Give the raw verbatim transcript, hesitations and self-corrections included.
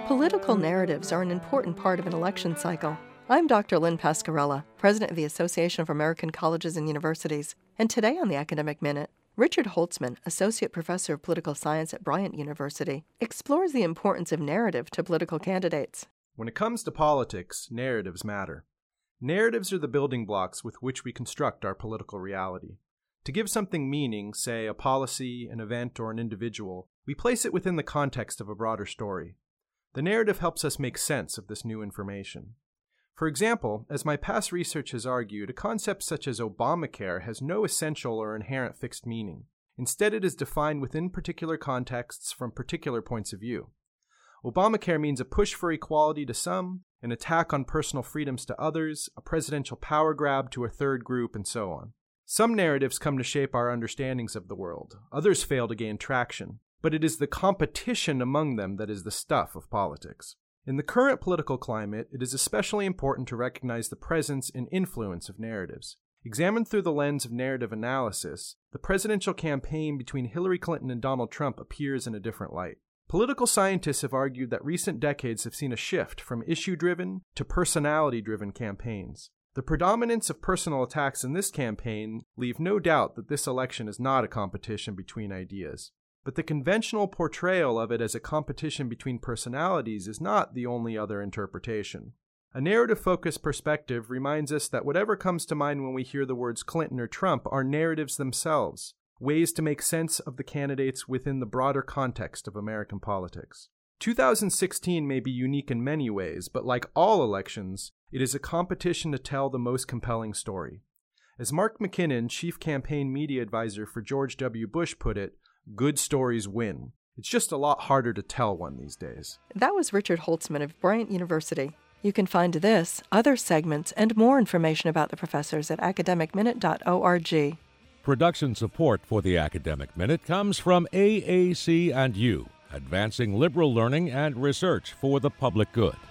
Political narratives are an important part of an election cycle. I'm Doctor Lynn Pascarella, President of the Association of American Colleges and Universities, and today on the Academic Minute, Richard Holtzman, Associate Professor of Political Science at Bryant University, explores the importance of narrative to political candidates. When it comes to politics, narratives matter. Narratives are the building blocks with which we construct our political reality. To give something meaning, say a policy, an event, or an individual, we place it within the context of a broader story. The narrative helps us make sense of this new information. For example, as my past research has argued, a concept such as Obamacare has no essential or inherent fixed meaning. Instead, it is defined within particular contexts from particular points of view. Obamacare means a push for equality to some, an attack on personal freedoms to others, a presidential power grab to a third group, and so on. Some narratives come to shape our understandings of the world. Others fail to gain traction. But it is the competition among them that is the stuff of politics. In the current political climate, it is especially important to recognize the presence and influence of narratives. Examined through the lens of narrative analysis, the presidential campaign between Hillary Clinton and Donald Trump appears in a different light. Political scientists have argued that recent decades have seen a shift from issue-driven to personality-driven campaigns. The predominance of personal attacks in this campaign leave no doubt that this election is not a competition between ideas. But the conventional portrayal of it as a competition between personalities is not the only other interpretation. A narrative-focused perspective reminds us that whatever comes to mind when we hear the words Clinton or Trump are narratives themselves, ways to make sense of the candidates within the broader context of American politics. two thousand sixteen may be unique in many ways, but like all elections, it is a competition to tell the most compelling story. As Mark McKinnon, Chief Campaign Media Advisor for George W. Bush, put it, good stories win. It's just a lot harder to tell one these days. That was Richard Holtzman of Bryant University. You can find this, other segments, and more information about the professors at academic minute dot org. Production support for the Academic Minute comes from A A C and U, advancing liberal learning and research for the public good.